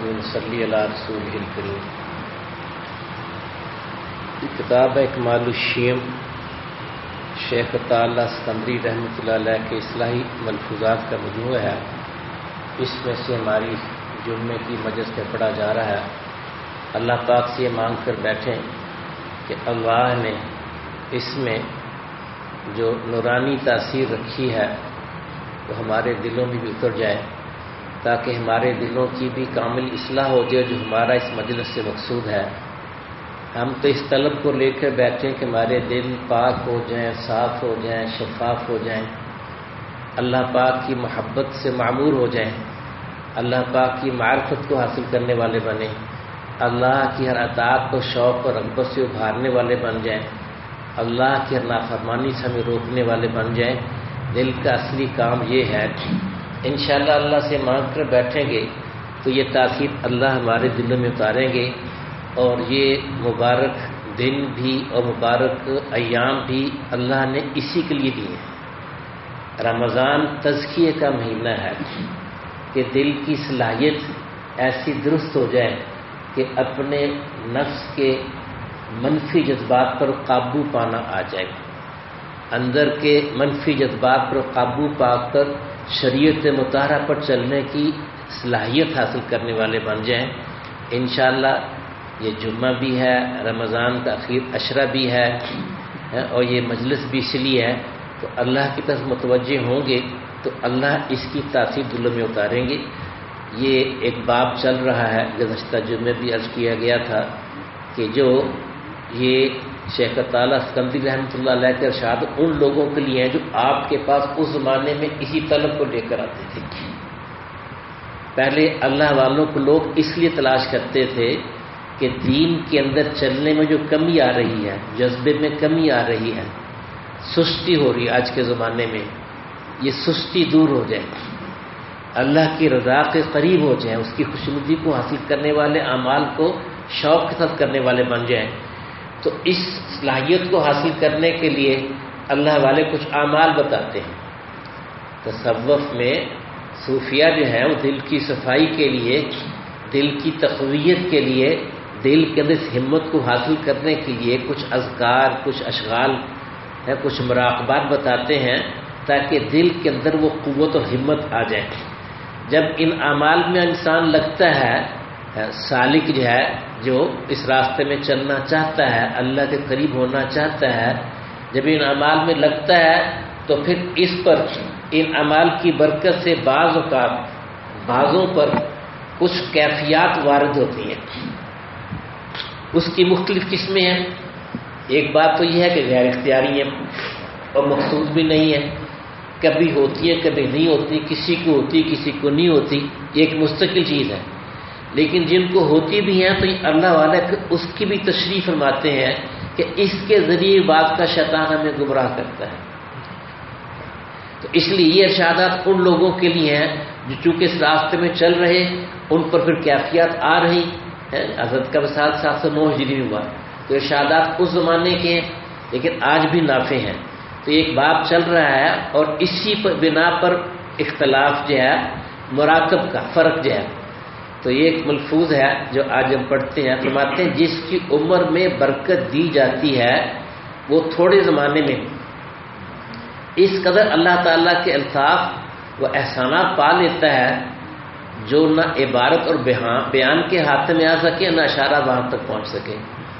ونصلی علی رسولہ الکریم۔ کتاب ہے کمال الشیم، شیخ تعالیٰ اسکندری رحمۃ اللہ علیہ کے اصلاحی ملفوظات کا مجموعہ ہے۔ اس میں سے ہماری جمعے کی مجلس میں پڑھا جا رہا ہے۔ اللہ پاک سے یہ مانگ کر بیٹھیں کہ اللہ نے اس میں جو نورانی تاثیر رکھی ہے وہ ہمارے دلوں میں بھی اتر جائے، تاکہ ہمارے دلوں کی بھی کامل اصلاح ہو جائے، جو ہمارا اس مجلس سے مقصود ہے۔ ہم تو اس طلب کو لے کر بیٹھیں کہ ہمارے دل پاک ہو جائیں، صاف ہو جائیں، شفاف ہو جائیں، اللہ پاک کی محبت سے معمور ہو جائیں، اللہ پاک کی معرفت کو حاصل کرنے والے بنیں، اللہ کی ہر اطاعت کو شوق اور رغبت سے ابھارنے والے بن جائیں، اللہ کی ہر نافرمانی سے ہمیں روکنے والے بن جائیں۔ دل کا اصلی کام یہ ہے۔ انشاءاللہ اللہ سے مانگ کر بیٹھیں گے تو یہ تاثیر اللہ ہمارے دلوں میں اتاریں گے، اور یہ مبارک دن بھی اور مبارک ایام بھی اللہ نے اسی کے لیے دیے ہیں۔ رمضان تزکیے کا مہینہ ہے کہ دل کی صلاحیت ایسی درست ہو جائے کہ اپنے نفس کے منفی جذبات پر قابو پانا آ جائے، اندر کے منفی جذبات پر قابو پا کر شریعت مطہرہ پر چلنے کی صلاحیت حاصل کرنے والے بن جائیں۔ انشاءاللہ یہ جمعہ بھی ہے، رمضان کا اخیر عشرہ بھی ہے، اور یہ مجلس بھی اس لیے ہے تو اللہ کی طرف متوجہ ہوں گے تو اللہ اس کی تاثیر دلوں میں اتاریں گے۔ یہ ایک باب چل رہا ہے، گزشتہ جمعے بھی عرض کیا گیا تھا کہ جو یہ شیخ تعالیٰ اسکندری رحمۃ اللہ علیہ کے ارشاد ان لوگوں کے لیے ہیں جو آپ کے پاس اس زمانے میں اسی طلب کو لے کر آتے تھے۔ پہلے اللہ والوں کو لوگ اس لیے تلاش کرتے تھے کہ دین کے اندر چلنے میں جو کمی آ رہی ہے، جذبے میں کمی آ رہی ہے، سستی ہو رہی ہے آج کے زمانے میں، یہ سستی دور ہو جائے، اللہ کی رضا کے قریب ہو جائیں، اس کی خوشنودی کو حاصل کرنے والے اعمال کو شوق کے ساتھ کرنے والے بن جائیں۔ تو اس صلاحیت کو حاصل کرنے کے لیے اللہ والے کچھ اعمال بتاتے ہیں۔ تصوف میں صوفیہ جو ہے وہ دل کی صفائی کے لیے، دل کی تقویت کے لیے، دل کے اندر اس ہمت کو حاصل کرنے کے لیے کچھ اذکار، کچھ اشغال، کچھ مراقبات بتاتے ہیں تاکہ دل کے اندر وہ قوت اور ہمت آ جائے۔ جب ان اعمال میں انسان لگتا ہے، سالک جو ہے جو اس راستے میں چلنا چاہتا ہے، اللہ کے قریب ہونا چاہتا ہے، جب ان اعمال میں لگتا ہے تو پھر اس پر ان اعمال کی برکت سے بعض اوقات بعضوں پر کچھ کیفیات وارد ہوتی ہیں۔ اس کی مختلف قسمیں ہیں۔ ایک بات تو یہ ہے کہ غیر اختیاری ہے اور مقصود بھی نہیں ہے، کبھی ہوتی ہے کبھی نہیں ہوتی، کسی کو ہوتی کسی کو نہیں ہوتی، یہ ایک مستقل چیز ہے۔ لیکن جن کو ہوتی بھی ہیں تو اللہ والے اس کی بھی تشریح فرماتے ہیں کہ اس کے ذریعے بعد کا شیطان ہمیں گمراہ کرتا ہے۔ تو اس لیے یہ ارشادات ان لوگوں کے لیے ہیں جو چونکہ اس راستے میں چل رہے، ان پر پھر کیفیات آ رہی ہیں۔ حضرت کا وصال 709 ہجری میں ہوا، تو ارشادات اس زمانے کے ہیں لیکن آج بھی نافع ہیں۔ تو ایک باب چل رہا ہے اور اسی پر بنا پر اختلاف جو ہے، مراقب کا فرق جو ہے، تو یہ ایک ملفوظ ہے جو آج ہم پڑھتے ہیں۔ فرماتے ہیں جس کی عمر میں برکت دی جاتی ہے وہ تھوڑے زمانے میں اس قدر اللہ تعالیٰ کے الطاف و احسانات پا لیتا ہے جو نہ عبارت اور بیان کے ہاتھ میں آ سکے، نہ اشارہ وہاں تک پہنچ سکے۔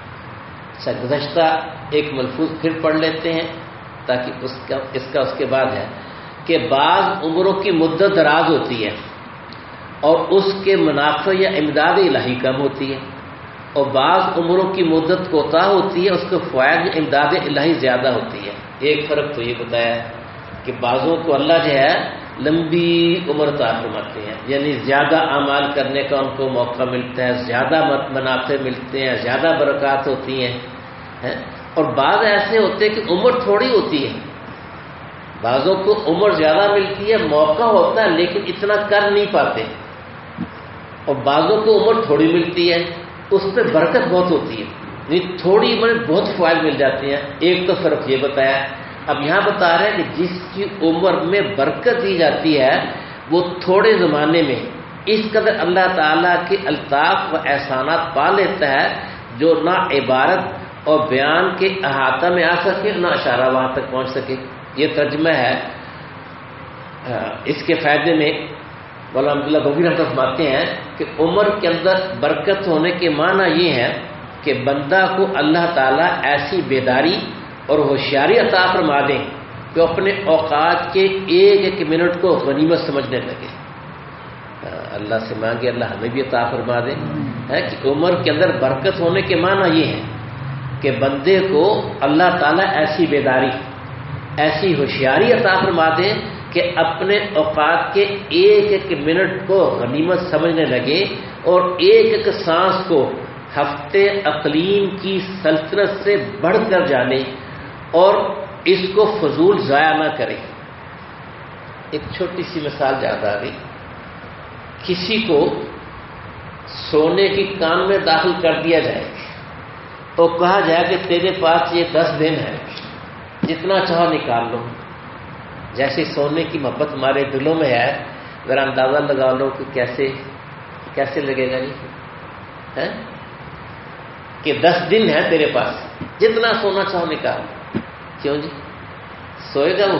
گزشتہ ایک ملفوظ پھر پڑھ لیتے ہیں تاکہ اس کے بعد ہے کہ بعض عمروں کی مدت دراز ہوتی ہے اور اس کے منافع یا امداد الہی کم ہوتی ہے، اور بعض عمروں کی مدت کوتاہ ہوتی ہے، اس کے فوائد یا امداد الہی زیادہ ہوتی ہے۔ ایک فرق تو یہ بتایا کہ بعضوں کو اللہ جو ہے لمبی عمر عطا فرماتے ہیں، یعنی زیادہ اعمال کرنے کا ان کو موقع ملتا ہے، زیادہ منافع ملتے ہیں، زیادہ برکات ہوتی ہیں، اور بعض ایسے ہوتے ہیں کہ عمر تھوڑی ہوتی ہے، بعضوں کو عمر زیادہ ملتی ہے، موقع ہوتا ہے لیکن اتنا کر نہیں پاتے، اور بعضوں کو عمر تھوڑی ملتی ہے، اس پہ برکت بہت ہوتی ہے، یعنی تھوڑی عمر میں بہت فوائد مل جاتے ہیں۔ ایک تو فرق یہ بتایا۔ اب یہاں بتا رہے ہیں کہ جس کی عمر میں برکت دی جاتی ہے وہ تھوڑے زمانے میں اس قدر اللہ تعالیٰ کے الطاف و احسانات پا لیتا ہے جو نہ عبارت اور بیان کے احاطہ میں آ سکے نہ اشارہ وہاں تک پہنچ سکے. یہ ترجمہ ہے. اس کے فائدے میں مولانا عبداللہ بغوی رحمۃ اللہ فرماتے ہیں کہ عمر کے اندر برکت ہونے کے معنی یہ ہے کہ بندہ کو اللہ تعالیٰ ایسی بیداری اور ہوشیاری عطا فرما دیں کہ اپنے اوقات کے ایک ایک منٹ کو غنیمت سمجھنے لگے. اللہ سے مانگے اللہ ہمیں بھی عطا فرما دے کہ عمر کے اندر برکت ہونے کے معنی یہ ہے کہ بندے کو اللہ تعالیٰ ایسی بیداری ایسی ہوشیاری عطا فرما دے کہ اپنے اوقات کے ایک ایک منٹ کو غنیمت سمجھنے لگے اور ایک ایک سانس کو ہفتے اقلیم کی سلطنت سے بڑھ کر جانے اور اس کو فضول ضائع نہ کرے. ایک چھوٹی سی مثال یاد آ گئی. کسی کو سونے کی کان میں داخل کر دیا جائے تو کہا جائے کہ تیرے پاس یہ 10 دن ہے، جتنا چاہو نکال لو. جیسے سونے کی محبت ہمارے دلوں میں ہے، ذرا اندازہ لگا لو کہ کیسے لگے گا یہ کہ 10 دن ہے تیرے پاس، جتنا سونا چاہو نکال. کیوں جی؟ سوئے گا وہ؟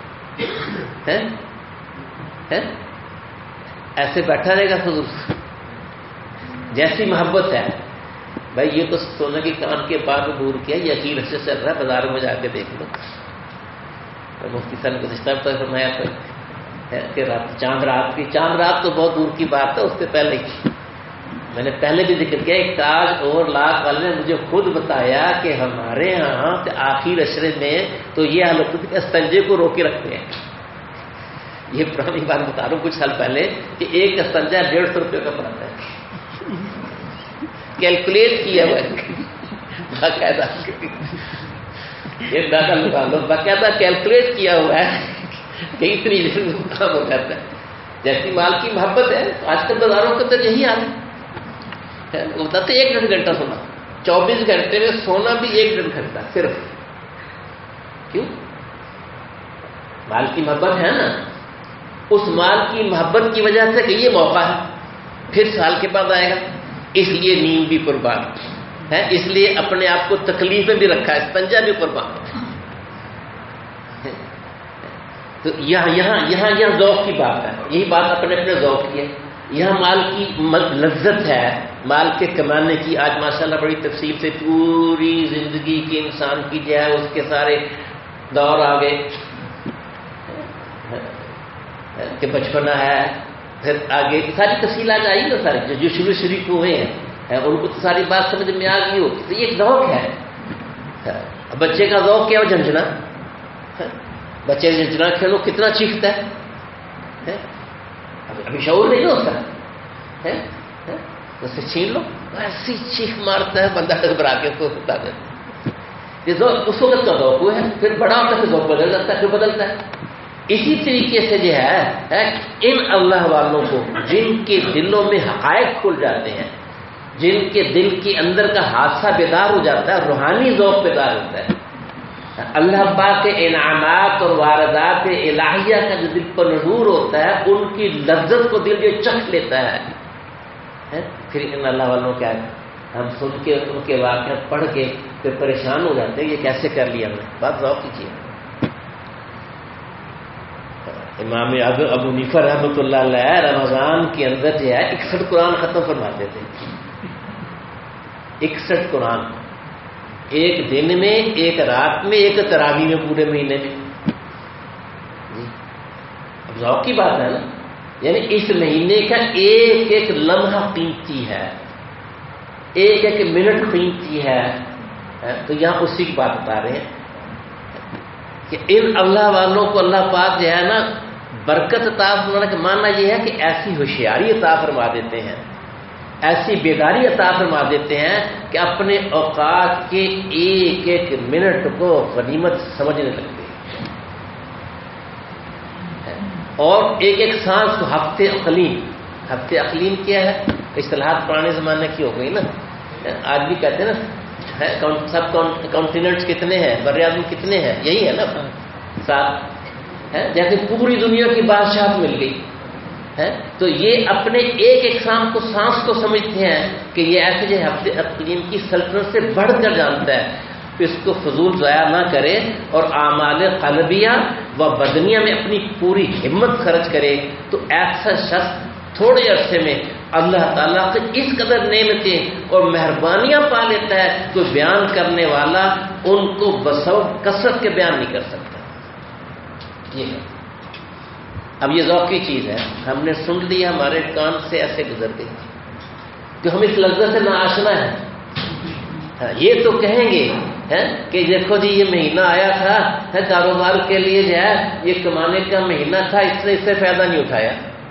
ایسے بیٹھا رہے گا فضول؟ جیسی محبت ہے بھائی، یہ تو سونے کی کان کے بعد دور کیا، یقین سے چل رہا ہے، بازاروں میں جا کے دیکھ لو. مفتی صاحب نے گزشتہ پر فرمایا کہ چاند رات تو بہت دور کی بات ہے، اس سے پہلے میں نے پہلے بھی ذکر کیا. ایک تاج اور لاکھ والے نے مجھے خود بتایا کہ ہمارے ہاں آخر عشرے میں تو یہ حالت ہوتی کہ استنجے کو روکے رکھتے ہیں. یہ پرانی بات بتا رہا ہوں کچھ سال پہلے کہ ایک استنجا 150 روپے کا پڑتا ہے، کیلکولیٹ کیا ہوا ہے باقاعدہ. یہ دادا لگا لو، باقاعدہ کیلکولیٹ کیا ہوا ہے کہ اتنی کام ہو جاتا ہے. جیسی مال کی محبت ہے آج کل بازاروں کے اندر یہی حال ہے. وہ بتاتے 1 گھنٹہ سونا، 24 گھنٹے میں سونا بھی 1 گھنٹہ صرف. کیوں؟ مال کی محبت ہے نا. اس مال کی محبت کی وجہ سے کہ یہ موقع ہے پھر سال کے بعد آئے گا، اس لیے نیند بھی قربان ہے، اس لیے اپنے آپ کو تکلیف میں بھی رکھا ہے، استنجا بھی قربان. تو یہاں ذوق کی بات ہے. یہی بات اپنے اپنے ذوق کی ہے. یہاں مال کی لذت ہے، مال کے کمانے کی. آج ماشاءاللہ بڑی تفصیل سے پوری زندگی کی انسان کی جو ہے اس کے سارے دور آ گئے کہ بچپنا ہے، پھر آگے ساری تفصیلات آئی نا، سارے جو شریک ہوئے ہیں ان کو تو ساری بات سمجھ میں آ گئی ہو. تو یہ ایک ذوق ہے. بچے کا ذوق کیا ہو؟ جھنجھنا. بچے جھنجھنا کھیلو کتنا چیختا ہے، ابھی شعور نہیں ہوتا ہے، اسے چھین لو ایسی چیخ مارتا ہے بندہ گھبرا کے تو ہوتا ہے. یہ ذوق اس وقت کا ذوق ہے، پھر بڑا ہوتا ہے ذوق بدل جاتا ہے، پھر بدلتا ہے. اسی طریقے سے جو ہے ان اللہ والوں کو جن کے دلوں میں حقائق کھل جاتے ہیں، جن کے دل کے اندر کا حادثہ بیدار ہو جاتا ہے، روحانی ذوق بیدار ہوتا ہے، اللہ پاک کے انعامات اور واردات الہیہ کا جو دل پر نظور ہوتا ہے، ان کی لذت کو دل جو چکھ لیتا ہے، پھر ان اللہ والوں کیا ہم سن کے ان کے واقعات پڑھ کے پھر پریشان ہو جاتے ہیں یہ کیسے کر لیا ہم نے. بات ذوق کیجیے. امام ابو حنیفہ رحمۃ اللہ علیہ رمضان کے اندر جو ہے 61 قرآن ختم فرماتے تھے. 61 قرآن ایک دن میں، ایک رات میں، ایک تراویح میں، پورے مہینے میں. اب ذوق کی بات ہے نا، یعنی اس مہینے کا ایک ایک لمحہ قیمتی ہے، ایک ایک منٹ قیمتی ہے. تو یہاں اسی کی بات بتا رہے ہیں کہ ان اللہ والوں کو اللہ پاک جو ہے نا برکت عطا فرمانے کا معنی یہ ہے کہ ایسی ہوشیاری عطا فرما دیتے ہیں، ایسی بیداری عطا فرما دیتے ہیں کہ اپنے اوقات کے ایک ایک منٹ کو غنیمت سمجھنے لگتے ہیں، اور ایک ایک سانس کو ہفتے اقلیم. ہفتے اقلیم کیا ہے؟ اصطلاحات پرانے زمانے کی ہو گئی نا. آج بھی کہتے ہیں نا سب کانٹیننٹس کتنے ہیں، بر اعظم کتنے ہیں، یہی ہے نا 7. جیسے پوری دنیا کی بادشاہت مل گئی ہے تو یہ اپنے ایک ایگزام کو سانس کو سمجھتے ہیں کہ یہ ایسے جو ہفتے اقلیم کی سلطنت سے بڑھ کر جانتا ہے، تو اس کو فضول ضائع نہ کرے اور اعمال قلبیہ و بدنیہ میں اپنی پوری ہمت خرچ کرے، تو ایسا شخص تھوڑے عرصے میں اللہ تعالیٰ سے اس قدر نعمتیں اور مہربانیاں پا لیتا ہے کہ بیان کرنے والا ان کو بسبب کثرت کے بیان نہیں کر سکتا۔ یہ ہے، اب یہ ذوقی چیز ہے، ہم نے سن لیا، ہمارے کان سے ایسے گزر گئی کہ ہم اس لذت سے ناآشنا ہیں۔ یہ تو کہیں گے کہ دیکھو جی یہ مہینہ آیا تھا کاروبار کے لیے، جو ہے یہ کمانے کا مہینہ تھا، اس نے اس سے فائدہ نہیں اٹھایا،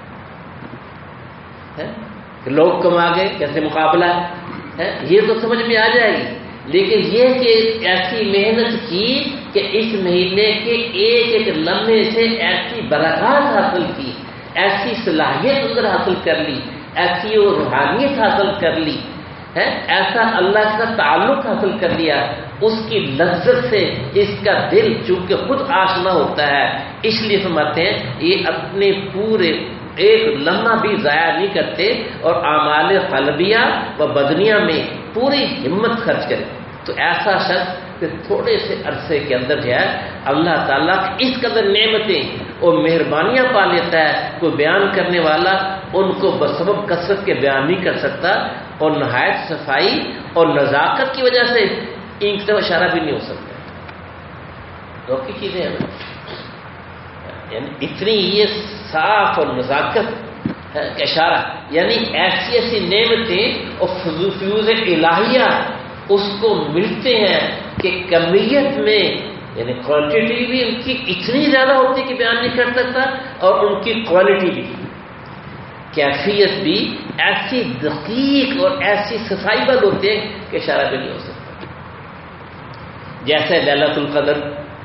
کہ لوگ کما گئے کیسے مقابلہ ہے، یہ تو سمجھ میں آ جائے گی۔ لیکن یہ کہ ایسی محنت کی کہ اس مہینے کے ایک ایک لمحے سے ایسی برکات حاصل کی، ایسی صلاحیت اندر حاصل کر لی، ایسی روحانیت حاصل کر لی، ایسا اللہ کا تعلق حاصل کر لیا، اس کی لذت سے اس کا دل چونکہ خود آشنا ہوتا ہے، اس لیے فرماتے ہیں یہ اپنے پورے ایک لمحہ بھی ضائع نہیں کرتے اور اعمال قلبیہ و بدنیہ میں پوری ہمت خرچ کرے۔ تو ایسا شخص کہ تھوڑے سے عرصے کے اندر جو ہے اللہ تعالیٰ اس قدر نعمتیں اور مہربانیاں پا لیتا ہے، کوئی بیان کرنے والا ان کو بسبب کثرت کے بیان نہیں کر سکتا، اور نہایت صفائی اور نزاکت کی وجہ سے ان کی طرف اشارہ بھی نہیں ہو سکتا۔ تو کی چیزیں ہیں نا، یعنی اتنی یہ صاف اور نزاکت کا اشارہ، یعنی ایسی ایسی نعمتیں اور فیوز الہیہ اس کو ملتے ہیں کہ کمیت میں یعنی کوانٹٹی بھی ان کی اتنی زیادہ ہوتی ہے کہ بیان نہیں کر سکتا، اور ان کی کوالٹی بھی، کیفیت بھی ایسی دقیق اور ایسی صفائی بند ہوتے ہیں کہ اشارہ بھی نہیں ہو سکتا۔ جیسے لیلۃ القدر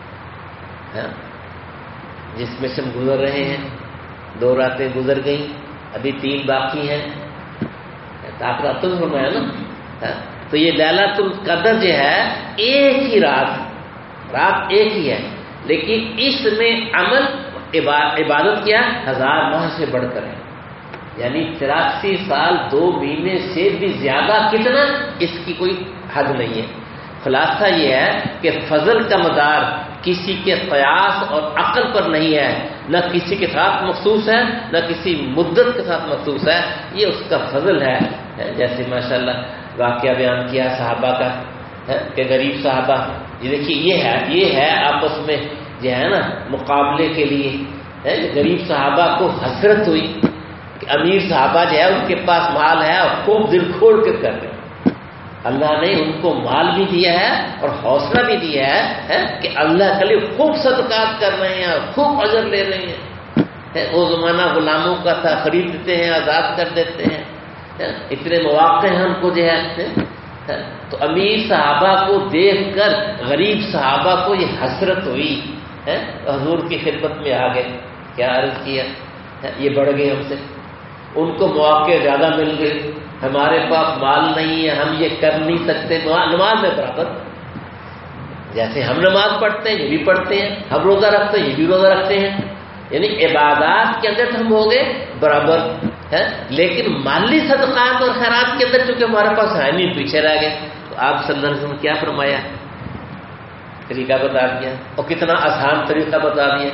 جس میں سے ہم گزر رہے ہیں، 2 راتیں گزر گئیں، ابھی 3 باقی ہیں، آپ رات تو فرمایا نا، تو یہ لیلۃ القدر جو ہے ایک ہی رات ایک ہی ہے، لیکن اس میں عمل عبادت کیا 1000 ماہ سے بڑھ کر ہے، یعنی 83 سال 2 مہینے سے بھی زیادہ، کتنا اس کی کوئی حد نہیں ہے۔ خلاصہ یہ ہے کہ فضل کا مدار کسی کے قیاس اور عقل پر نہیں ہے، نہ کسی کے ساتھ مخصوص ہے، نہ کسی مدت کے ساتھ مخصوص ہے، یہ اس کا فضل ہے۔ جیسے ماشاءاللہ واقعہ بیان کیا صحابہ کا کہ غریب صحابہ، یہ دیکھیے یہ ہے آپس میں جو ہے نا مقابلے کے لیے، غریب صحابہ کو حسرت ہوئی کہ امیر صحابہ جو ہے ان کے پاس مال ہے اور خوب دل کھول کے کر رہے ہیں، اللہ نے ان کو مال بھی دیا ہے اور حوصلہ بھی دیا ہے کہ اللہ کے لیے خوب صدقات کر رہے ہیں اور خوب اجر لے رہے ہیں۔ وہ زمانہ غلاموں کا تھا، خرید دیتے ہیں، آزاد کر دیتے ہیں، اتنے مواقع ہیں ہم کو جو ہے۔ تو امیر صحابہ کو دیکھ کر غریب صحابہ کو یہ حسرت ہوئی، حضور کی خدمت میں آ گئے، کیا عرض کیا، یہ بڑھ گئے ہم سے، ان کو مواقع زیادہ مل گئے، ہمارے پاس مال نہیں ہے، ہم یہ کر نہیں سکتے۔ نماز میں برابر، جیسے ہم نماز پڑھتے ہیں یہ بھی پڑھتے ہیں، ہم روزہ رکھتے ہیں یہ بھی روزہ رکھتے ہیں، یعنی عبادات کے اندر ہم ہو گئے برابر ہے، لیکن مالی صدقات اور خیرات کے اندر چونکہ ہمارے پاس ہے نہیں، پیچھے رہ گئے۔ تو آپ صلی اللہ علیہ وسلم کیا فرمایا، طریقہ بتا دیا، اور کتنا آسان طریقہ بتا دیا،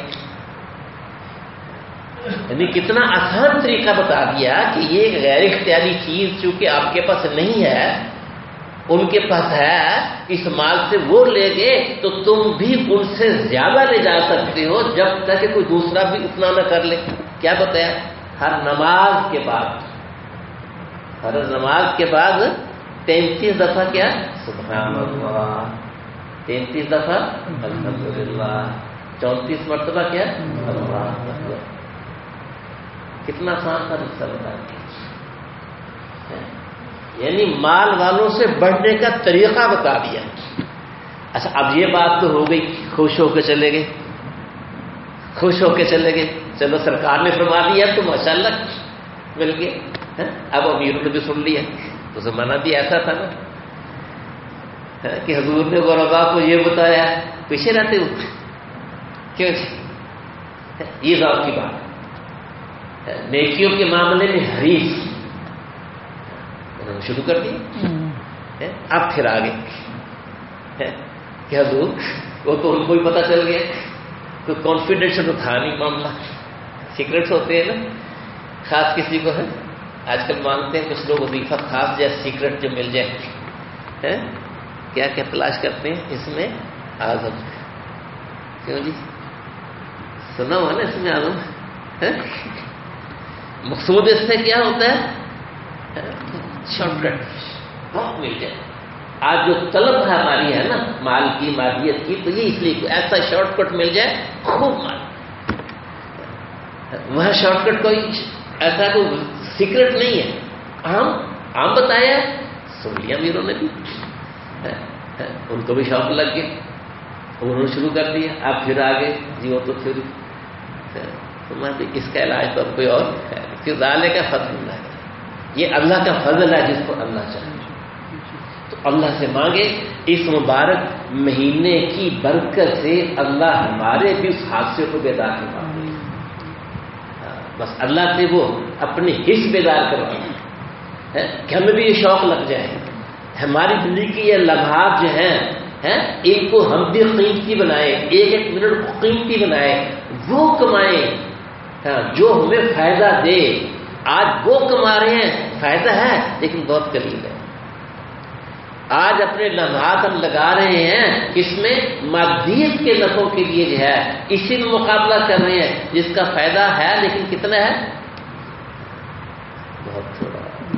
یعنی کتنا آسان طریقہ بتا دیا کہ یہ غیر اختیاری چیز چونکہ آپ کے پاس نہیں ہے، ان کے پاس ہے، اس مال سے وہ لے گئے تو تم بھی ان سے زیادہ لے جا سکتے ہو جب تک کہ کوئی دوسرا بھی اتنا نہ کر لے۔ کیا بتایا، ہر نماز کے بعد 33 دفعہ کیا سبحان اللہ، 33 دفعہ الحمدللہ، 34 مرتبہ کیا اللہ اکبر۔ کتنا آسان تھا رشتہ بتا دیا، یعنی مال والوں سے بڑھنے کا طریقہ بتا دیا۔ اچھا اب یہ بات تو ہو گئی، خوش ہو کے چلے گئے، چلو سرکار نے فرما دیا تو ماشاءاللہ مل گیا، اب امیروں نے بھی سن لیا۔ تو زمانہ بھی ایسا تھا نا کہ حضور نے غربا کو یہ بتایا، پیچھے رہتے ہو کیوں؟ یہ ذوق کی بات، نیکیوں کے معاملے میں حریص، انہوں نے شروع کر دی. اب پھر آگے کہ حضور وہ تو ان کو بھی پتا چل گیا، کوئی کانفیڈینشیل تو تھا نہیں معاملہ، سیکرٹس ہوتے ہیں نا، خاص کسی کو ہے آج کل مانگتے ہیں کچھ لوگ وظیفہ خاص جیسے سیکرٹ جو مل جائے، کیا کیا تلاش کرتے ہیں اس میں اعظم. کیوں جی سنا ہوا نا اس میں اعظم. مقصود اس سے کیا ہوتا ہے؟ شارٹ کٹ بہت مل جائے. آج جو طلب ہے ہماری ہے نا مال کی، مادیت کی، تو یہ اس لیے ایسا شارٹ کٹ مل جائے خوب مال. وہاں شارٹ کٹ کوئی ایسا کوئی سیکرٹ نہیں ہے، عام بتایا، سن لیا میروں نے بھی، ان کو بھی شوق لگ گیا، انہوں نے شروع کر دیا. اب پھر آگے جی وہ تو پھر اس کا علاج تو کوئی اور ہے. پھر ڈالے کا فضل اللہ ہے، یہ اللہ کا فضل ہے جس کو اللہ چاہے. تو اللہ سے مانگے اس مبارک مہینے کی برکت سے اللہ ہمارے بھی اس حادثے کو بیدار کروا دے. بس اللہ سے وہ اپنے حص بیدار کروائے کہ ہمیں بھی یہ شوق لگ جائے، ہماری زندگی کی یہ لمحات جو ہیں ان کو ہم بھی قیمتی بنائے، ایک ایک منٹ کو قیمتی بنائے، وہ کمائیں جو ہمیں فائدہ دے. آج وہ کما رہے ہیں، فائدہ ہے لیکن بہت قلیل ہے. آج اپنے لمحات ہم لگا رہے ہیں اس میں مادیت کے نفعوں کے لیے جو ہے، اسی میں مقابلہ کر رہے ہیں جس کا فائدہ ہے لیکن کتنا ہے؟ بہت تھوڑا.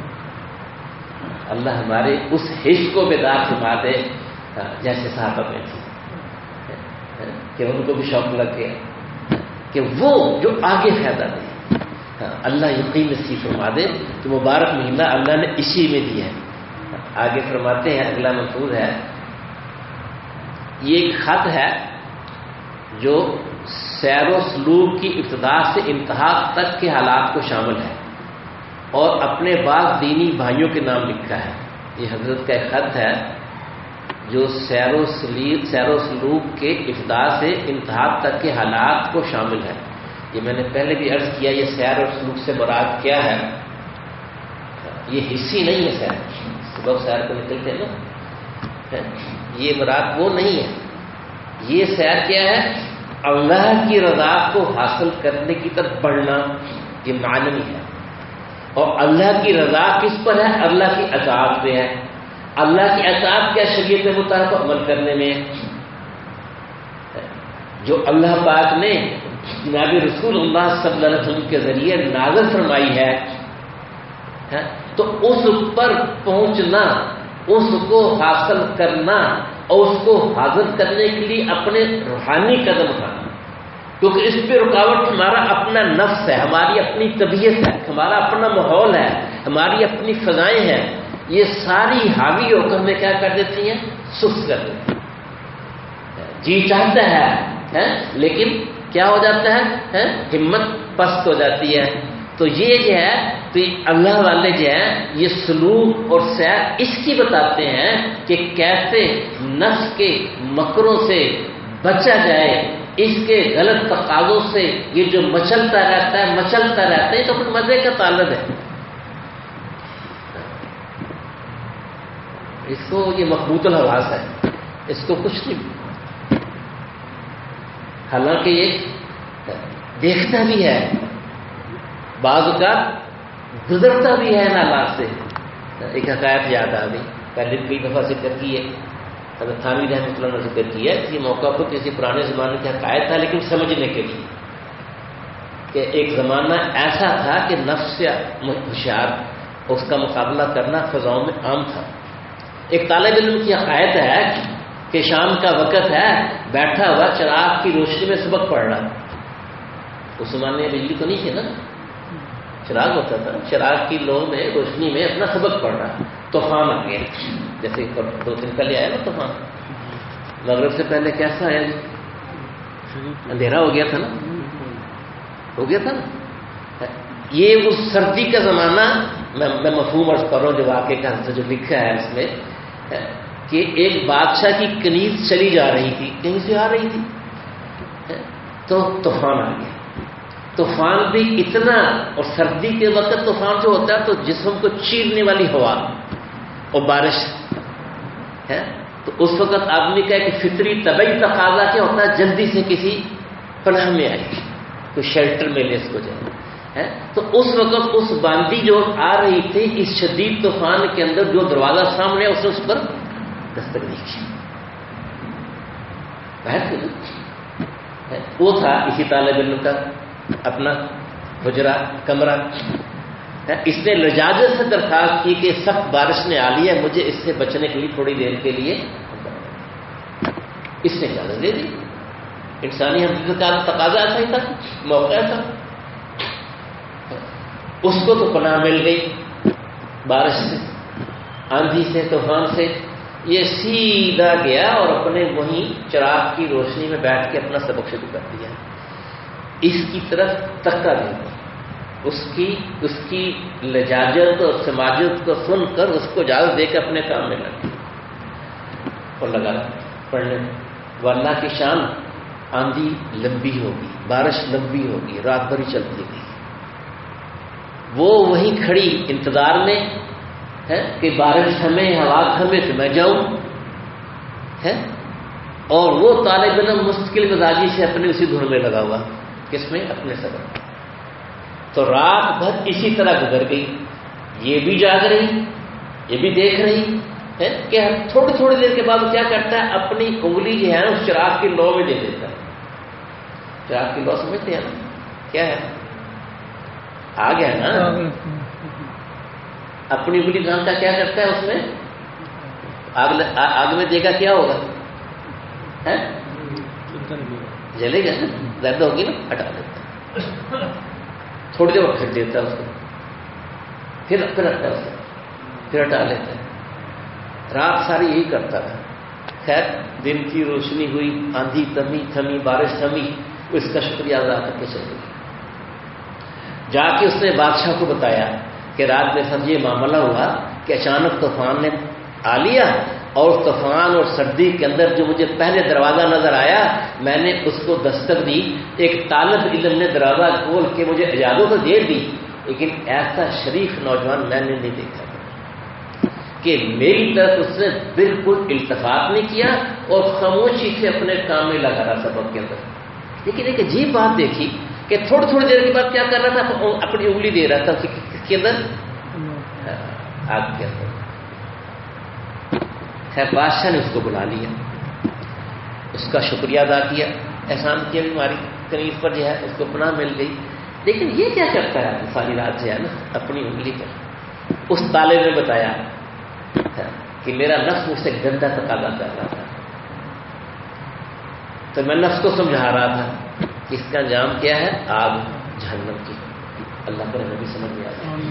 اللہ ہمارے اس حص کو بیدار فرما دے جیسے صحابہ میں تھی کہ ان کو بھی شوق لگ گیا کہ وہ جو آگے فائدہ دے. اللہ یقین نصیب فرما دے کہ مبارک مہینہ اللہ نے اسی میں دیا ہے. آگے فرماتے ہیں، اگلا ملفوظ ہے، یہ ایک خط ہے جو سیر و سلوک کی ابتدا سے انتہا تک کے حالات کو شامل ہے اور اپنے بعض دینی بھائیوں کے نام لکھا ہے. یہ حضرت کا ایک خط ہے جو سیر و سلوک کے ابتدا سے انتہا تک کے حالات کو شامل ہے. یہ میں نے پہلے بھی عرض کیا، یہ سیر و سلوک سے مراد کیا ہے؟ یہ حصی نہیں ہے. سیر صبح سیر کو نکلتے ہیں نا، یہ مراد وہ نہیں ہے. یہ سیر کیا ہے؟ اللہ کی رضا کو حاصل کرنے کی طرف بڑھنا، یہ معنی ہے. اور اللہ کی رضا کس پر ہے؟ اللہ کی اطاعت پہ ہے. اللہ کی اطاعت کیا؟ شریعت کے مطابق عمل کرنے میں. جو اللہ پاک نے جناب رسول اللہ صلی اللہ علیہ وسلم کے ذریعے نازل فرمائی ہے، تو اس پر پہنچنا، اس کو حاصل کرنا اور اس کو حاصل کرنے کے لیے اپنے روحانی قدم اٹھانا. کیونکہ اس پہ رکاوٹ ہمارا اپنا نفس ہے، ہماری اپنی طبیعت ہے، ہمارا اپنا ماحول ہے، ہماری اپنی فضائیں ہیں. یہ ساری حاوی ہو کر ہمیں کیا کر دیتی ہیں؟ سست کر دیتی ہیں. جی چاہتا ہے لیکن کیا ہو جاتا ہے؟ ہمت پست ہو جاتی ہے. تو یہ جو ہے، تو اللہ والے جو ہیں یہ سلوک اور سیر اس کی بتاتے ہیں کہ کیسے نفس کے مکروں سے بچا جائے، اس کے غلط تقاضوں سے. یہ جو مچلتا رہتا ہے یہ تو پھر مزے کا طالب ہے. اس کو یہ مقبوط الحواس ہے، اس کو کچھ نہیں. حالانکہ یہ دیکھتا بھی ہے، بعض اوقات گزرتا بھی ہے ان حالات سے. ایک حکایت یاد آ گئی، پہلے کئی دفعہ ذکر کی ہے، حضرت تھانوی رحمۃ اللہ نے ذکر کیا ہے. کسی موقع پر کسی پرانے زمانے کی حکایت تھا لیکن سمجھنے کے لیے کہ ایک زمانہ ایسا تھا کہ نفس سے ہوشیار اس کا مقابلہ کرنا فضاؤں میں عام تھا. ایک طالب علم کی حکایت ہے کہ شام کا وقت ہے، بیٹھا ہوا چراغ کی روشنی میں سبق پڑھ رہا. اس زمانے میں بجلی تو نہیں تھی نا، چراغ ہوتا تھا، چراغ کی لو میں روشنی میں اپنا سبق پڑھ رہا. طوفان آ گیا، جیسے 2 دن پہلے آیا نا طوفان. مغرب سے پہلے کیسا آیا جی؟ اندھیرا ہو گیا تھا نا. یہ اس سردی کا زمانہ، میں مفہوم عرض کر رہا ہوں جو واقعے کا جو لکھا ہے اس میں، کہ ایک بادشاہ کی کنیز چلی جا رہی تھی، کہیں سے آ رہی تھی، تو طوفان آ گیا. طوفان بھی اتنا، اور سردی کے وقت طوفان جو ہوتا ہے تو جسم کو چیرنے والی ہوا اور بارش ہے، تو اس وقت آدمی کا ایک فطری طبعی تقاضا کیا ہوتا ہے، جلدی سے کسی پناہ میں آئے، کوئی شیلٹر ملے اس کو جائے ہے۔ تو اس وقت اس باندی جو آ رہی تھی اس شدید طوفان کے اندر، جو دروازہ سامنے ہے اس نے اس پر دستک نہیں کی، وہ تھا اسی طالب علم کا اپنا حجرہ کمرہ، اس نے لجاجت سے درخواست کی کہ سخت بارش نے آ لی ہے، مجھے اس سے بچنے کے لیے تھوڑی دیر کے لیے، اس نے اجازت دے دی۔ انسانی حقیقت کا تقاضا ایسا ہی تھا، موقع ایسا، اس کو تو پناہ مل گئی بارش سے، آندھی سے، طوفان سے۔ یہ سیدھا گیا اور اپنے وہیں چراغ کی روشنی میں بیٹھ کے اپنا سبق شروع کر دیا۔ اس کی طرف تکا نہیں، اس کی لجاجت اور سماجت کو سن کر اس کو اجازت دے کے اپنے کام میں لگ گیا اور لگا پڑھنے۔ وہ اللہ کی شان، آندھی لمبی ہوگی، بارش لمبی ہوگی، رات بھر ہی چلتی گئی، وہ وہیں کھڑی انتظار میں ہے کہ بارش تھمے، ہوا تھمے تو میں جاؤں ہے، اور وہ طالب علم مستقل مزاجی سے اپنے اسی دھن میں لگا ہوا، کس میں؟ اپنے سبق۔ تو رات بھر اسی طرح گزر گئی، یہ بھی جاگ رہی، یہ بھی دیکھ رہی ہے کہ تھوڑی تھوڑی دیر کے بعد کیا کرتا ہے، اپنی انگلی جو ہے اس چراغ کی لو میں دے دیتا ہے۔ چراغ کی لو سمجھتے ہیں نا کیا ہے؟ آگ ہے نا، اپنی انگلی ڈھانک کا کیا کرتا ہے، اس میں آگ میں دے گا کیا ہوگا، جلے گا نا، زیادہ ہوگی نا، ہٹا دیتا ہے، تھوڑی دیر پھر دیتا ہے اس کو، پھر ہٹا اس کو، پھر ہٹا لیتا ہے۔ رات ساری یہی کرتا تھا۔ خیر دن کی روشنی ہوئی، آندھی تھمی، بارش تھمی، اس کا شکریہ ادا کر کے چل گئی۔ جا کے اس نے بادشاہ کو بتایا کہ رات میں سب یہ معاملہ ہوا کہ اچانک طوفان نے آ لیا، اور طوفان اور سردی کے اندر جو مجھے پہلے دروازہ نظر آیا میں نے اس کو دستک دی، ایک طالب علم نے دروازہ کھول کے مجھے اجازت تو دے دی، لیکن ایسا شریف نوجوان میں نے نہیں دیکھا کہ میری طرف اس نے بالکل التفات نہیں کیا اور خاموشی سے اپنے کام میں لگا رہا سبق کے اندر۔ لیکن ایک عجیب بات دیکھی کہ تھوڑی تھوڑی دیر کے بعد کیا کر رہا تھا، اپنی انگلی دے رہا تھا کس کے اندر، آگ کے اندر۔ خیر بادشاہ نے اس کو بلا لیا، اس کا شکریہ ادا کیا، احسان کیا بھی ہماری کنیز پر جو ہے اس کو پناہ مل گئی۔ لیکن یہ کیا کرتا ہے ساری رات جو ہے نا اپنی انگلی پر؟ اس طالب نے بتایا کہ میرا نفس مجھ سے گندا تقاضا کر رہا تھا، تو میں نفس کو سمجھا رہا تھا کہ اس کا انجام کیا ہے، آگ جہنم کی۔ اللہ کا نبی سمجھ گیا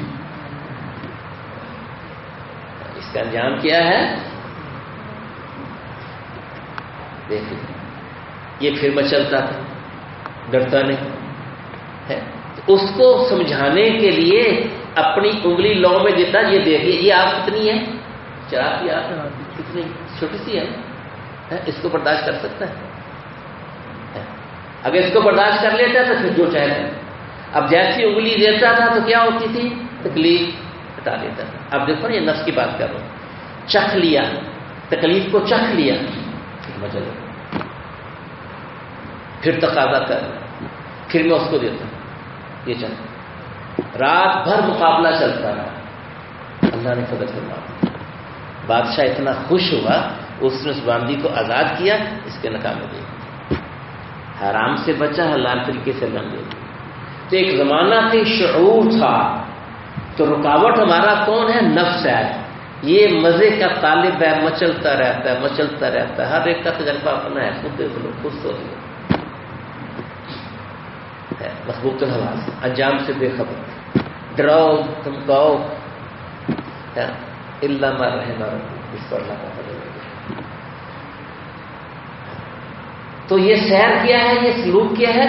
اس کا انجام کیا ہے، دیکھیں یہ پھر مچلتا تھا، ڈرتا نہیں ہے، اس کو سمجھانے کے لیے اپنی انگلی لو میں دیتا، یہ دیکھیے یہ آگ کتنی ہے، چراغ کی آگ کتنی چھوٹی سی ہے، اس کو برداشت کر سکتا ہے؟ اگر اس کو برداشت کر لیتا تو پھر جو چاہے، اب جیسی انگلی دیتا تھا تو کیا ہوتی تھی، تکلیف ہٹا دیتا تھا۔ اب دیکھو یہ نفس کی بات کر رہا ہوں، چکھ لیا، تکلیف کو چکھ لیا، مچل پھر تقاضا کر، پھر میں اس کو دیتا ہوں، یہ چل رات بھر مقابلہ چلتا رہا، اللہ نے فضل فرمایا، بادشاہ اتنا خوش ہوا اس نے اس باندی کو آزاد کیا، اس کے نکامے دے حرام سے بچا، حلال طریقے سے لن دے۔ تو ایک زمانہ کے شعور تھا، تو رکاوٹ ہمارا کون ہے، نفس ہے، یہ مزے کا طالب ہے، مچلتا رہتا ہے، ہر ایک کا تجربہ اپنا ہے، خود دیکھ لو، خود سوچ لو، محبوب الحواس، انجام سے بے خبر، ڈراؤ تم کہو اللہ ما رحم ربک، اس پر اللہ کا فضل ہے۔ تو یہ سیر کیا ہے، یہ سلوک کیا ہے،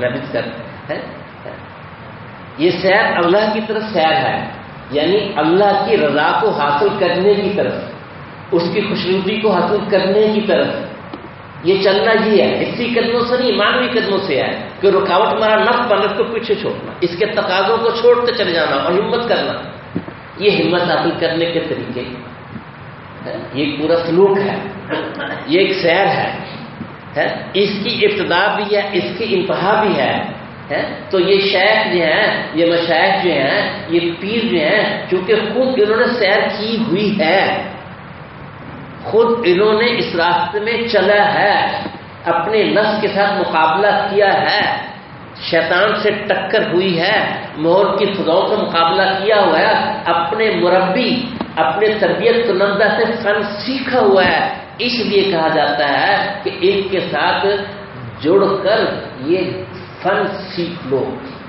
یہ سیر اللہ کی طرف سیر ہے، یعنی اللہ کی رضا کو حاصل کرنے کی طرف، اس کی خوشنودی کو حاصل کرنے کی طرف یہ چلنا یہ ہے، حسی قدموں سے نہیں، مانوی قدموں سے ہے کہ رکاوٹ ہمارا نفس بنت کو پیچھے چھوڑنا، اس کے تقاضوں کو چھوڑتے چلے جانا اور ہمت کرنا، یہ ہمت حاصل کرنے کے طریقے، یہ ایک پورا سلوک ہے، یہ ایک سیر ہے، اس کی ابتدا بھی ہے، اس کی انتہا بھی ہے۔ تو یہ شیخ جو ہیں، یہ مشائخ جو ہیں، یہ پیر جو ہیں، چونکہ خود انہوں نے سیر کی ہوئی ہے، خود انہوں نے اس راستے میں چلا ہے، اپنے نفس کے ساتھ مقابلہ کیا ہے، شیطان سے ٹکر ہوئی ہے، ماحول کی فضاؤں کا مقابلہ کیا ہوا ہے، اپنے مربی، اپنے تربیت کنندہ سے فن سیکھا ہوا ہے۔ اس لیے کہا جاتا ہے کہ ایک کے ساتھ جڑ کر یہ فن سیکھ لو،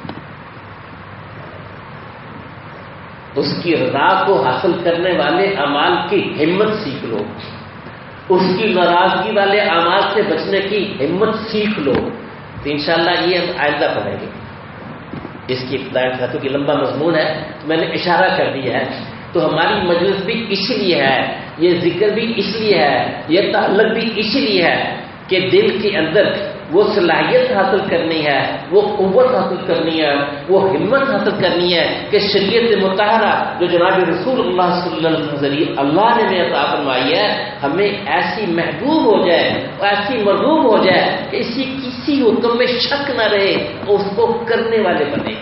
اس کی رضا کو حاصل کرنے والے اعمال کی ہمت سیکھ لو، اس کی ناراضگی والے اعمال سے بچنے کی ہمت سیکھ لو۔ تو انشاءاللہ یہ ہم آئندہ پڑھیں گے، اس کی ابتدائی خطوں کی لمبا مضمون ہے، تو میں نے اشارہ کر دیا ہے۔ تو ہماری مجلس بھی اس لیے ہے، یہ ذکر بھی اس لیے ہے، یہ تعلق بھی اس لیے ہے کہ دل کے اندر وہ صلاحیت حاصل کرنی ہے، وہ قوت حاصل کرنی ہے، وہ ہمت حاصل کرنی ہے کہ شریعت مطہرہ جو جناب رسول اللہ صلی اللہ علیہ وسلم ذریعے اللہ نے ہمیں عطا فرمائی ہے، ہمیں ایسی محبوب ہو جائے، ایسی مرغوب ہو جائے کہ اسی کسی حکم میں شک نہ رہے، اور اس کو کرنے والے بنے،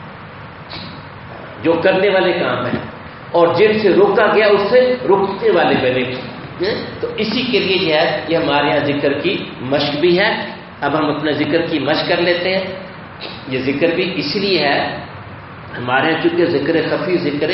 جو کرنے والے کام ہیں، اور جن سے روکا گیا اس سے رکنے والے بنے۔ تو اسی کے لیے جو ہے یہ ہمارے یہاں ذکر کی مشق بھی ہے۔ اب ہم اپنے ذکر کی مشق کر لیتے ہیں۔ یہ ذکر بھی اس لیے ہے ہمارے یہاں، چونکہ ذکر خفی، ذکر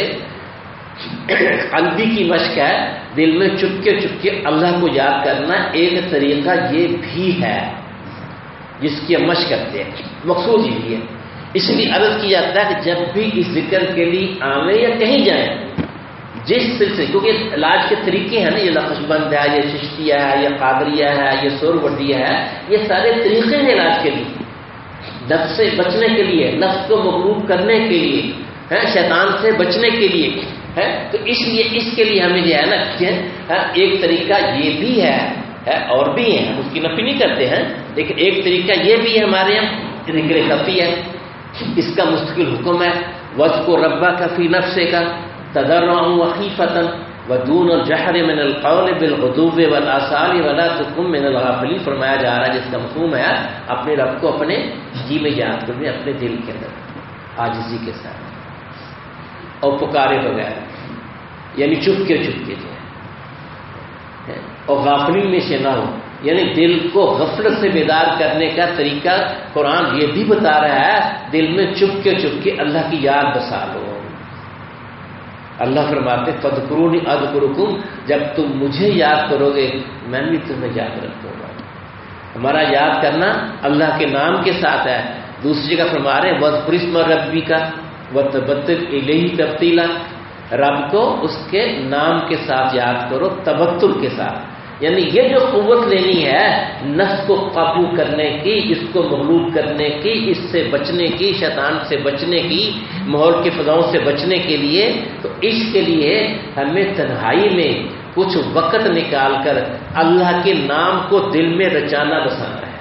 قلبی کی مشق ہے، دل میں چپکے چپکے اللہ کو یاد کرنا ایک طریقہ یہ بھی ہے جس کی ہم مشق کرتے ہیں، مقصود یہی ہے۔ اس لیے عرض کیا جاتا ہے کہ جب بھی اس ذکر کے لیے آویں یا کہیں جائیں، جس سلسلے، کیونکہ علاج کے طریقے ہیں نا، یہ نقش بند ہے، یہ چشتیہ ہے، یہ قادریہ ہے، یہ سہروردیہ ہے، یہ سارے طریقے ہیں علاج کے لیے، نفس سے بچنے کے لیے، نفس کو مغلوب کرنے کے لیے، شیطان سے بچنے کے لیے ہے۔ تو اس لیے اس کے لیے ہمیں جو ہے نا ایک طریقہ یہ بھی ہے، اور بھی ہیں، ہم اس کی نفی نہیں کرتے ہیں، لیکن ایک طریقہ یہ بھی ہے ہمارے یہاں ذکر خفی ہے، اس کا مستقل حکم ہے، وَاذْكُرْ رَبَّكَ فِي نَفْسِكَ تَضَرُّعًا وَخِيفَةً وَدُونَ الْجَهْرِ مِنَ الْقَوْلِ بِالْغُدُوِّ وَالْآصَالِ وَلَا تَكُن مِّنَ الْغَافِلِينَ۔ فرمایا جا رہا ہے جس کا مفہوم ہے اپنے رب کو اپنے جی میں یاد کرنے، اپنے دل کے اندر عاجزی کے ساتھ اور پکارے بغیر، یعنی چپ کے جو ہے، اور غافلین میں سے نہ ہو، یعنی دل کو غفلت سے بیدار کرنے کا طریقہ قرآن یہ بھی بتا رہا ہے، دل میں چپ کے اللہ کی یاد بسا لو۔ اللہ فرماتے فَاذْكُرُونِي أَذْكُرْكُمْ، جب تم مجھے یاد کرو گے میں بھی تمہیں یاد رکھوں گا۔ ہمارا یاد کرنا اللہ کے نام کے ساتھ ہے۔ دوسری جگہ فرما رہے ہیں وَاذْكُرِ اسْمَ رَبِّكَ وَتَبَتَّلْ إِلَيْهِ تَبْتِيلًا، رب کو اس کے نام کے ساتھ یاد کرو، تبتل کے ساتھ، یعنی یہ جو قوت لینی ہے نفس کو قابو کرنے کی، اس کو مغلوب کرنے کی، اس سے بچنے کی، شیطان سے بچنے کی، ماحول کی فضاؤں سے بچنے کے لیے، تو اس کے لیے ہمیں تنہائی میں کچھ وقت نکال کر اللہ کے نام کو دل میں رچانا بسانا ہے۔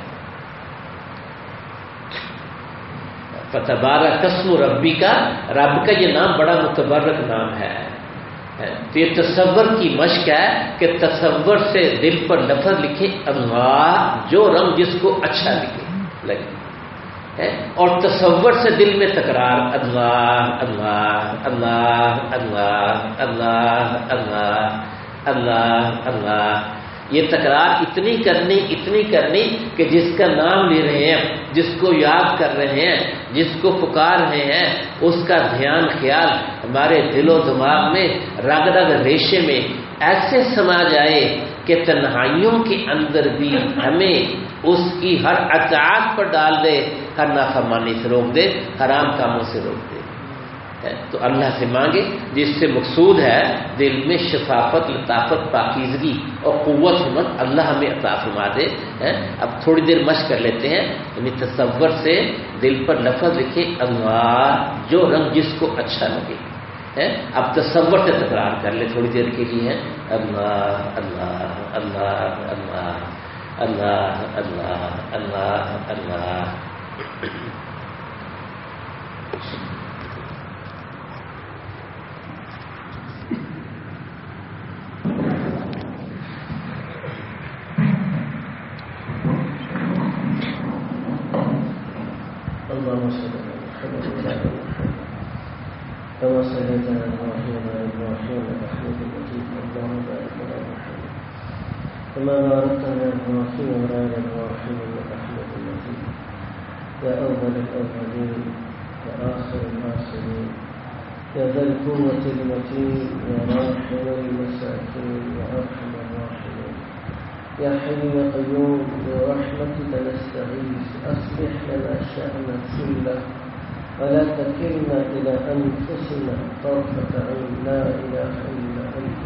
فتبارک اسم ربی کا، رب کا یہ نام بڑا متبرک نام ہے۔ تو یہ تصور کی مشق ہے کہ تصور سے دل پر لفظ لکھے اللہ، جو رنگ جس کو اچھا لگے، اور تصور سے دل میں تکرار اللہ اللہ اللہ اللہ اللہ اللہ اللہ اللہ، یہ تکرار اتنی کرنی کہ جس کا نام لے رہے ہیں، جس کو یاد کر رہے ہیں، جس کو پکار رہے ہیں، اس کا دھیان خیال ہمارے دل و دماغ میں رگ رگ ریشے میں ایسے سما جائے کہ تنہائیوں کے اندر بھی ہمیں اس کی ہر اطاعت پر ڈال دے، ہر نافرمانی سے روک دے، حرام کاموں سے روک دے۔ تو اللہ سے مانگے، جس سے مقصود ہے دل میں شفافت، لطافت، پاکیزگی اور قوت ہمت اللہ ہمیں عطا فرما دے۔ اب تھوڑی دیر مشق کر لیتے ہیں، یعنی تصور سے دل پر لفظ لکھے اللہ، جو رنگ جس کو اچھا لگے۔ اب تصور سے تکرار کر لے تھوڑی دیر کے لیے، اللہ اللہ اللہ اللہ اللہ اللہ اللہ اللہ. اللهم صل على محمد وعلى آل محمد كما صليت على إبراهيم وعلى آل إبراهيم إنك حميد مجيد. اللهم بارك على محمد كما باركت على إبراهيم وعلى آل إبراهيم إنك حميد مجيد. يا أول الأولين وآخر الآخرين يا ذا القوة المتين يا راحم المساكين يا أرحم الراحمين يا حي يا قيوم برحمتك نستغيث أصلح لنا شأننا كله ولا تكلنا إلى أنفسنا طرفة عين لا إله إلا أنت.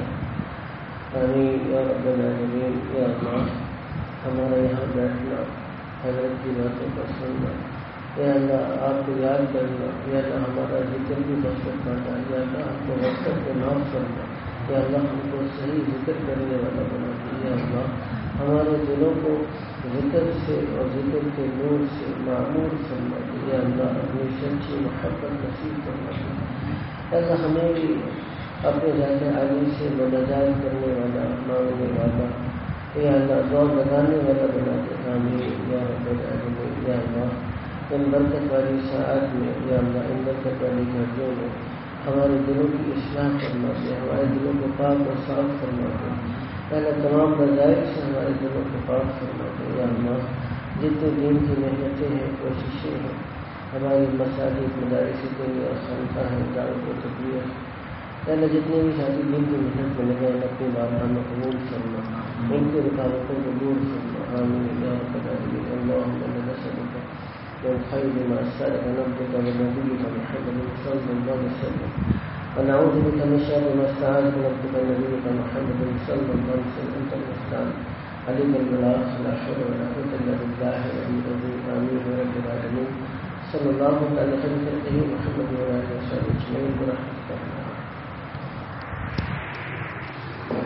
آمين يا رب العالمين. يا الله ہمارا یہاں بیٹھنا حضرت کی باتوں پر سننا، یا اللہ آپ کو یاد کرنا، یا اللہ ہمارا ذکر بھی بخشت پانا، یا اللہ آپ کو وقت کو معاف کرنا، یا اللہ ہم کو صحیح ذکر کرنے والا بنا دے. یا اللہ ہمارے دلوں کو ذکر سے اور ذکر کے نور سے معمور فرما دے. یا اللہ اپنی سچی محبت نصیب فرما دے. یا اللہ ہمیں بھی اپنے ذات عالی سے مناجات کرنے والا، مانگنے والا، یا اللہ دعا لگانے والا بنا دے. آمین یا رب العالمین. یا اللہ ان برکت والی ساعت میں، یا اللہ ان برکت والی گھڑیوں میں ہمارے دلوں کی اصلاح فرما دے، ہمارے دلوں کو پاک اور صاف فرما دے. اللہ تمام نظائر سے ہمارے دلوں کو پاک فرما دے. یا اللہ جتنے دین کی محنتیں ہیں، کوششیں ہیں، ہماری مساجد، مدارس دنیا، خانقاہ ہے، دعوت و تبلیغ، اللہ جتنے بھی ساتھی دین کی محنت میں لگے ہیں اپنی بارگاہ میں قبول فرما، ان کی رکاوٹوں کو دور فرما. آمین یا رب العالمین. اللهم انا نسألك من خير ما سألك نبيك ونبيك محمد صلى الله عليه وسلم، ونعوذ بك من شر ما استعاذك نبيك ونبيك محمد صلى الله عليه وسلم. انت المستعان عليك البلاغ، لا حول ولا قوة الا بالله العلي العظيم. آمين يا رب العالمين. صلى الله على خير خلقه محمد وعلى آله وسلم.